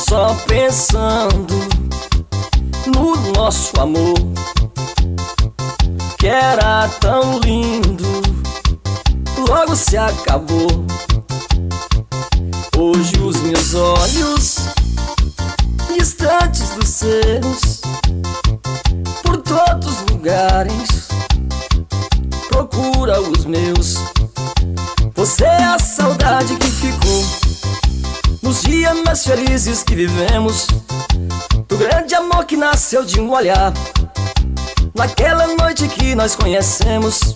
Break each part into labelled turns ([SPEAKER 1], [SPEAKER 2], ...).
[SPEAKER 1] só pensando no nosso amor, que era tão lindo, logo se acabou. Hoje os meus olhos, distantes dos seus, por todos os lugares, procura os meus. Você é a saudade que ficou nos dias mais felizes que vivemos, do grande amor que nasceu de um olhar, naquela noite que nós conhecemos.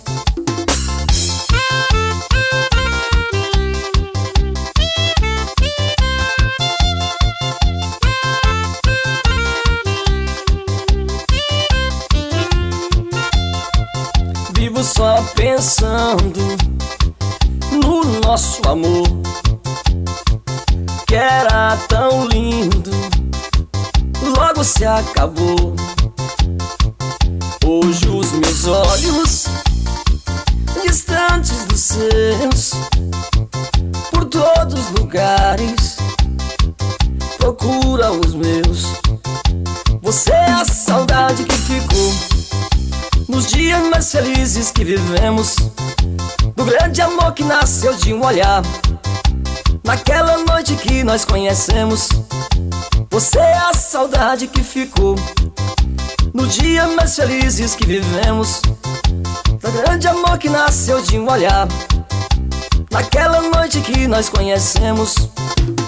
[SPEAKER 1] Vivo só pensando no nosso amor, que era tão lindo, logo se acabou. Hoje os meus olhos, distantes dos seus, por todos os lugares, procura os meus. Você é a saudade que ficou nos dias mais felizes que vivemos, do grande amor que nasceu de um olhar, naquela noite que nós conhecemos. Você é a saudade que ficou no dia mais felizes que vivemos, do grande amor que nasceu de um olhar, naquela noite que nós conhecemos.